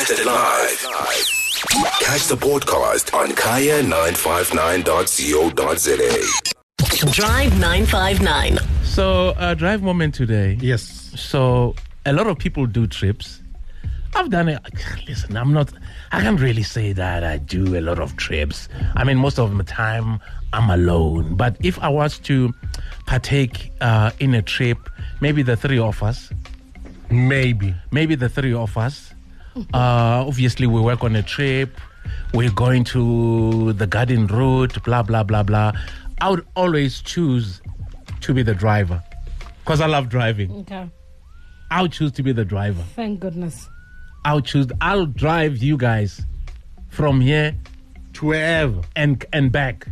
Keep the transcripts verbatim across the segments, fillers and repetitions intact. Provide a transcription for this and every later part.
Broadcasted live. Catch the podcast on kaya nine five nine dot co dot za. Drive nine five nine. So, uh, drive moment today. Yes. So, a lot of people do trips. I've done it. Listen, I'm not, I can't really say that I do a lot of trips. I mean, most of the time I'm alone. But if I was to partake uh, in a trip, maybe the three of us, Maybe. maybe the three of us, uh, obviously we work on a trip, we're going to the garden route, blah, blah, blah, blah. I would always choose to be the driver because I love driving. Okay. I would choose to be the driver. Thank goodness. I'll choose. I'll drive you guys from here To wherever. and and back,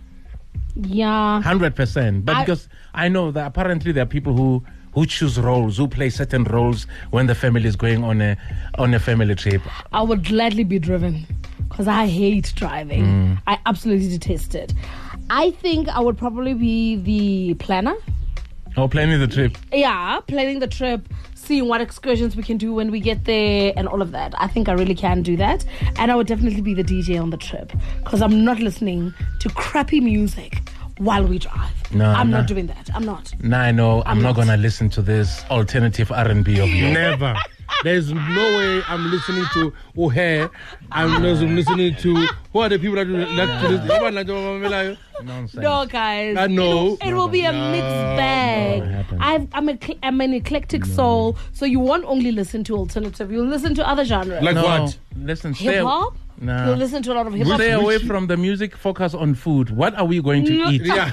Yeah. hundred percent. But I- because I know that apparently there are people who who choose roles, who play certain roles when the family is going on a on a family trip. I would gladly be driven because I hate driving. Mm. I absolutely detest it. I think I would probably be the planner. Or planning the trip. Yeah, planning the trip, seeing what excursions we can do when we get there and all of that. I think I really can do that. And I would definitely be the D J on the trip because I'm not listening to crappy music while we drive. No, I'm no. not doing that. I'm not. Nah, I know. I'm, I'm not not. gonna listen to this alternative R and B of yours. Never. There's no way I'm listening to O'Hare. I'm not listening to who are the people that do that to this. Nonsense. No, guys. I know. It will be a mixed bag. Never happens. I've, I'm, a, cl- I'm an eclectic soul, so you won't only listen to alternative. You'll listen to other genres. Like No, what? listen, stay, Hip hop. Nah. You'll listen to a lot of hip hop. stay away from the music. Focus on food. What are we going to No. eat? Yeah.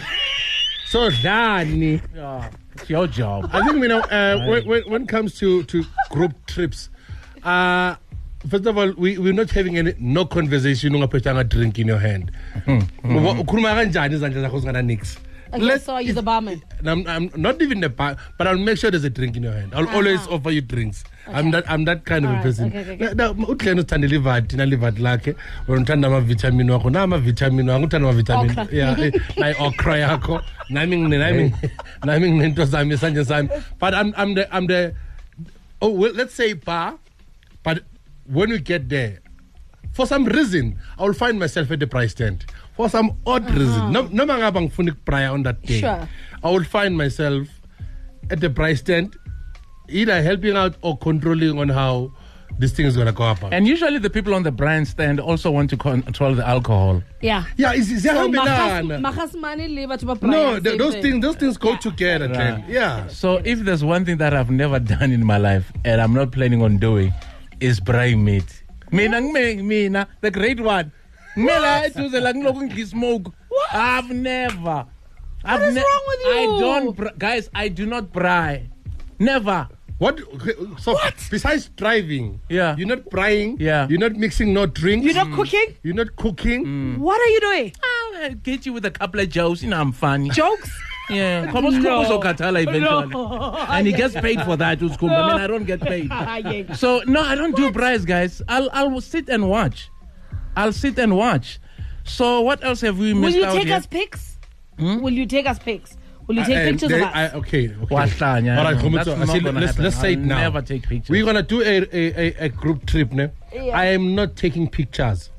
So, Danny. Yeah, it's your job. I think, you know, uh, when, when, when it comes to, to group trips, uh, first of all, we, we're not having any no conversation. You don't a drink in your hand. Ukhuluma kanjani izandla zakho zingana nix. Okay, Let- so you're the barman. I'm, I'm not even the bar, but I'll make sure there's a drink in your hand. I'll always offer you drinks. I'm that I'm that kind of a Alright, person. okay, okay, okay. Na uthlela uthanda livat, na livat lakhe, unothanda ama vitamin wakho, na ama vitamin wakho, uthanda ama vitamin. Okra. Yeah, eh, na okra yakho, nami ngine nami nami nginento zami sanje sami. But I'm I'm the I'm the oh well, let's say bar, but when we get there, for some reason, I will find myself at the price stand. For some odd reason, no no mangabang funik prior on that day. Sure. I will find myself at the price stand, either helping out or controlling on how this thing is going to go up. And usually the people on the brand stand also want to control the alcohol. Yeah. yeah, it's, it's So, ziyahambelana. mahas- mahasmane le batho ba No, Brian, th- same those thing. things those things go Yeah. together. Glenn. Yeah. So if there's one thing that I've never done in my life and I'm not planning on doing is braai meat. Mina ngime- mina the great one. Mela eduze la ngilokhu ngismoke. I've never. I've is wrong with you? I don't bra- guys, I do not braai. Never. What? okay, So besides driving, Yeah. you're not frying. Yeah. You're not mixing no drinks. You're not cooking? You're not cooking. What are you doing? I'll get you with a couple of jokes, you know I'm funny. Jokes? Yeah. Come on, No. Uzokathala eventually. No. And he gets paid for that, Uzkumba. I mean, I don't get paid. Yeah. So no, I don't do prize, guys. I'll I'll sit and watch. I'll sit and watch. So what else have we Will missed you out take here? us pics? Will you take us pics? Will you take Uh, pictures they- of us? I- okay. okay. Wahlanya, All right, no, Khumutso, that's I not see, gonna let's happen. let's say it I'll now. never take pictures. We're gonna do a a, a, a group trip, ne? Yeah. I am not taking pictures.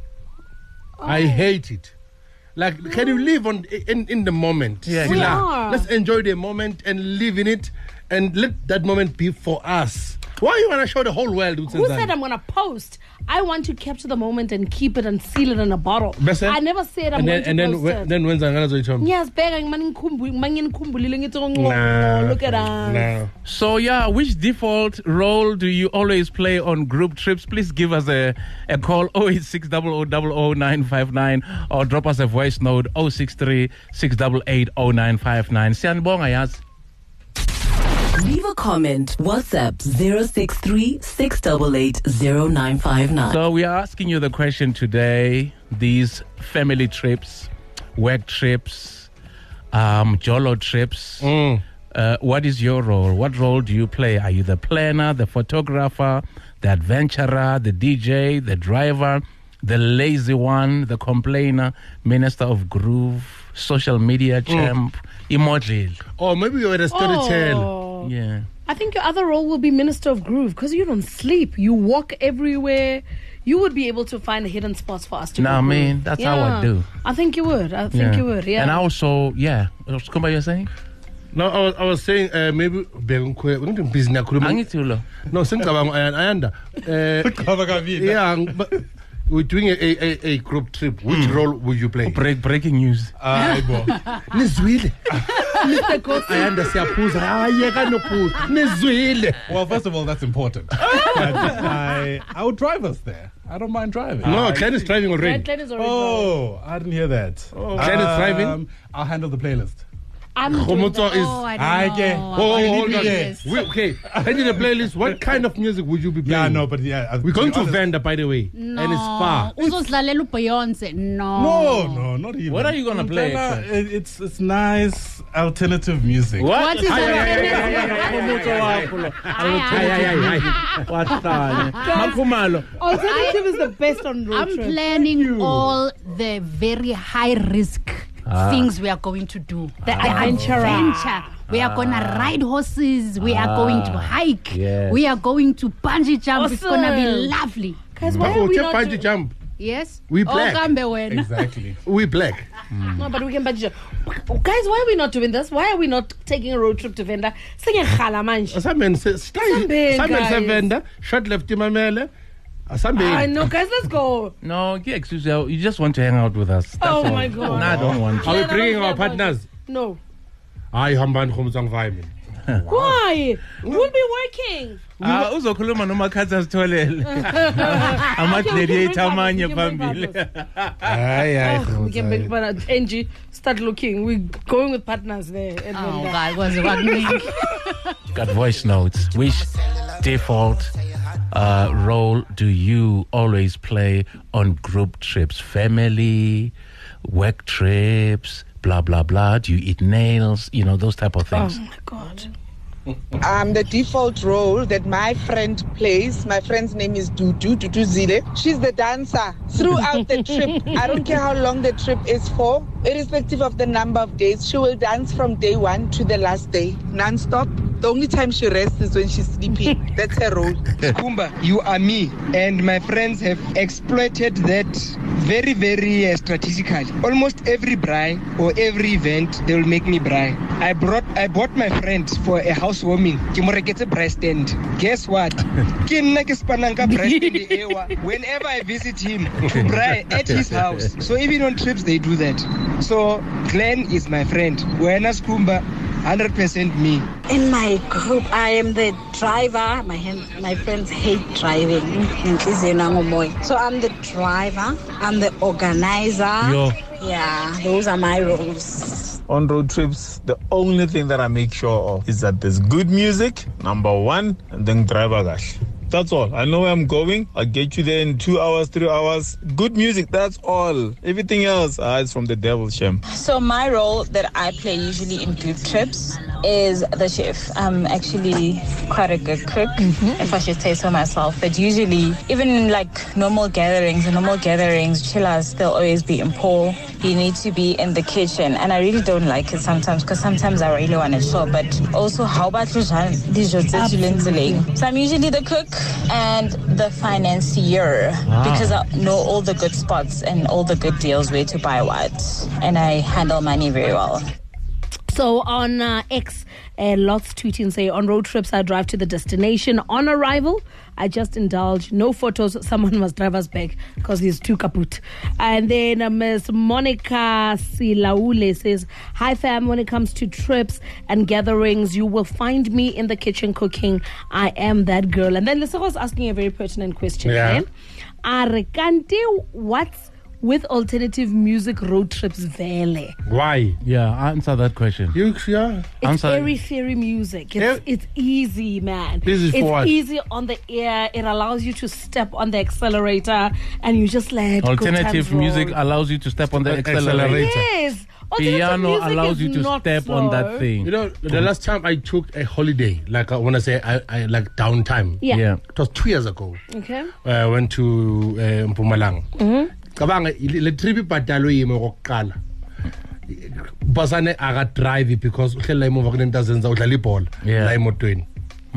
I hate it. Like, can you live on in, in the moment? Yeah, Sila, yeah. let's enjoy the moment and live in it, and let that moment be for us. Why you wanna show the whole world? Who said I'm going to post? I want to capture the moment and keep it and seal it in a bottle. Bese? I never said I'm And then going to and then post when, it. then when's Angala Zoitom? Yes, bega ngimanikhumbuliile ngithi Nah, look at us. nah. So yeah, which default role do you always play on group trips? Please give us a, a call oh eight six zero zero zero zero nine five nine or drop us a voice note oh six three six eight eight oh nine five nine. Siyanibonga yazi. Leave a comment. WhatsApp zero six three six eight eight zero nine five nine. So we are asking you the question today. These family trips, work trips, um, Jolo trips. Mm. Uh, what is your role? What role do you play? Are you the planner, the photographer, the adventurer, the D J, the driver, the lazy one, the complainer, minister of groove, social media champ, immortal? Or maybe you're a storyteller. Oh. Yeah. I think your other role will be Minister of Groove because you don't sleep. You walk everywhere. You would be able to find hidden spots for us to Nah, go groove. man, that's how I do. I think you would. I think you would, yeah. And also, yeah. Kumba, you're saying? No, I was, I was saying uh, maybe business. Angitulo. No, sengicabanga ayanda. Uh, yeah, but we're doing a, a, a group trip. Which mm. role would you play? Break, breaking news. Nizwile. Ayanda siyaphuza. Ayeka nophuza. Nizwile. Well, first of all, that's important. I, I would drive us there. I don't mind driving. No, uh, Glenn is driving already. Glenn is already Oh, I didn't hear that. Oh. Glenn is driving? Um, I'll handle the playlist. I'm doing that. is Oh, I I don't get- know. Oh, about hold the on. playlist. We, okay, handing the playlist. What kind of music would you be playing? Yeah, no, but yeah. uh, We're going be to honest- Venda, by the way, No. and it's far. Uzosilalela uBeyonce. No. No, no, not even. What are you gonna play, Montana, actually? it- It's it's nice alternative music. What? What is Ay, ay, alternative? ay, ay, ay, ay, ay, ay. What the- Makhumalo. Alternative is the best on road I'm trip. planning all the very high risk Ah. things we are going to do. The adventurer. Adventure. We are going to ride horses. We are going to hike. yes. We are going to bungee jump. It's going to be Awesome. lovely. Guys, why Oh, are we can not bungee do- jump. Yes? We black. Oh, kambe wena. Exactly. We black. No, but we can bungee jump. Guys, why are we not doing this? Why are we not taking a road trip to Venda? Singing khala manje. Some say style. Sambeni, Some guys. say Venda. Short left Imamele. Some I know, guys, let's go. No, yeah, excuse me. You just want to hang out with us. That's Oh all. my God. No, I don't want to. Are we Yeah, I bringing don't our care about partners? it. No. I hamban khumzang vibe. Why? We'll be working. Ah, uzokhuluma noma khathi asitholele. Ama-gladiator amanye We can bring phambili. Aye, Oh, we can make partners. Angie, start looking. We're going with partners there. at Oh, Venda. God. Was it Got voice notes. Which default uh, role do you always play on group trips? Family, work trips, blah, blah, blah. Do you eat nails? You know, those type of Oh things. my God. Um, the default role that my friend plays, my friend's name is Dudu, Dudu Zile. She's the dancer throughout the trip. I don't care how long the trip is for, irrespective of the number of days. She will dance from day one to the last day, non-stop. The only time she rests is when she's sleeping. That's her role. Kumba, you are me, and my friends have exploited that very, very uh, strategically. Almost every braai or every event, they will make me braai. I brought, I bought my friend for a housewarming. Ke mo reketse braai stand. Guess what? Ke nna ke spananga braai stand ewa. Whenever I visit him to braai at his house. So even on trips they do that. So Glenn is my friend. Wena Kumba, one hundred percent me. In my group, I am the driver. My hand, my friends hate driving. So I'm the driver. I'm the organizer. Yo. Yeah, those are my roles. On road trips, the only thing that I make sure of is that there's good music, number one, and then driver gash. That's all. I know where I'm going. I'll get you there in two hours, three hours. Good music, that's all. Everything else ah, is from the devil's shame. So my role that I play usually in group trips is the chef. I'm actually quite a good cook, mm-hmm. if I should say so myself. But usually, even in like normal gatherings, and normal gatherings, chillers, they'll always be in pool. You need to be in the kitchen. And I really don't like it sometimes, because sometimes I really want to show. But also, how about So I'm usually the cook and the financier, wow. because I know all the good spots and all the good deals where to buy what. And I handle money very well. So on uh, X, uh, lots tweeting say, on road trips, I drive to the destination. On arrival, I just indulge. No photos. Someone must drive us back because he's too kaput. And then uh, Miss Monica Silaule says, hi fam, when it comes to trips and gatherings, you will find me in the kitchen cooking. I am that girl. And then Lisa was asking a very pertinent question. Yeah. Are Kante, what's with alternative music road trips vele? Why? Yeah, answer that question. You, yeah. It's Answer. airy fairy music. It's, it's easy, man. Easy for it's what? easy on the ear. It allows you to step on the accelerator and you just let good Alternative times roll. music allows you to step on the accelerator. Accelerator. Yes. Alternative Piano music allows is you to not step on that slow. thing. You know, the last time I took a holiday, like I want to say, I, I like downtime. Yeah. Yeah. It was two years ago. Okay. Uh, I went to uh, Mpumalanga. Mm-hmm. Kabanga le trip patalo yime goqala. Basane aga drive because uhlala imova kunentazenza udlala ibhola Yeah. la emotweni.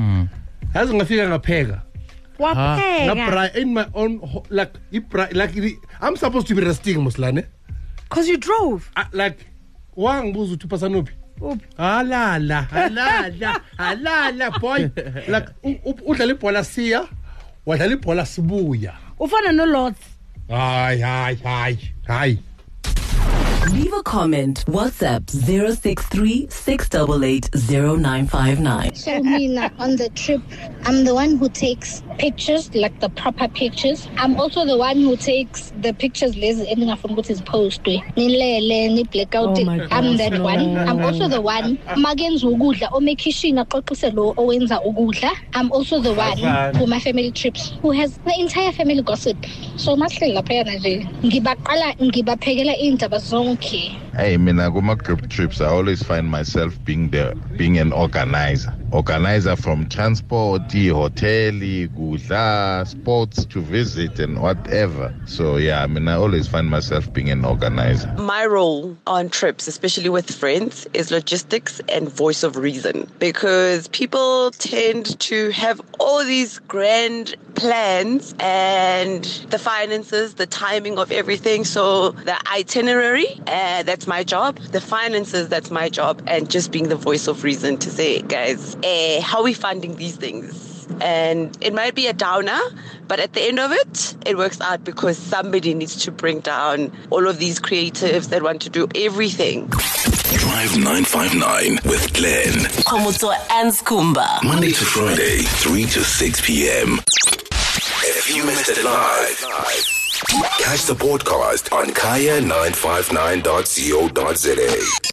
yazi ngafika ngapheka Wapheka. Ngabra in my own ho- like ibra- like the- I'm supposed to be resting Muslane. Cause you drove. Uh, like wangibuza uthi pasanuphi. Halala, halala, halala boy. Like u- u- udlala ibhola siya, wadlala ibhola sibuya. Ufana no lots. Hayi hayi hayi hayi. Leave a comment. WhatsApp zero six three six eight eight zero nine five nine. So Mina, on the trip, I'm the one who takes pictures, like the proper pictures. I'm also the one who takes the pictures lazy ending up from what is posted. Nilele, ni blackout. Oh my God, I'm that no. one. I'm also the one. Magenza ukudla, omekishina xoxise lo owenza ukudla. I'm also the one for my family trips who has the entire family gossip. So mahle lapha na nje. Ngibaqala ngibaphekela indaba zonke. Hey, mina kuma group trips, I always find myself being the being an organizer. Organizer from transport, hotel, gudla, sports to visit and whatever. So yeah, I mean, I always find myself being an organizer. My role on trips, especially with friends, is logistics and voice of reason, because people tend to have all these grand plans and the finances, the timing of everything. So the itinerary, uh, that's my job. The finances, that's my job. And just being the voice of reason to say, guys, uh, how are we funding these things? And it might be a downer, but at the end of it, it works out because somebody needs to bring down all of these creatives that want to do everything. Drive nine five nine with Glenn. Komutso and Skumba. Monday to Friday, three to six p.m. If you missed it live, catch the podcast on kaya nine five nine dot co dot za.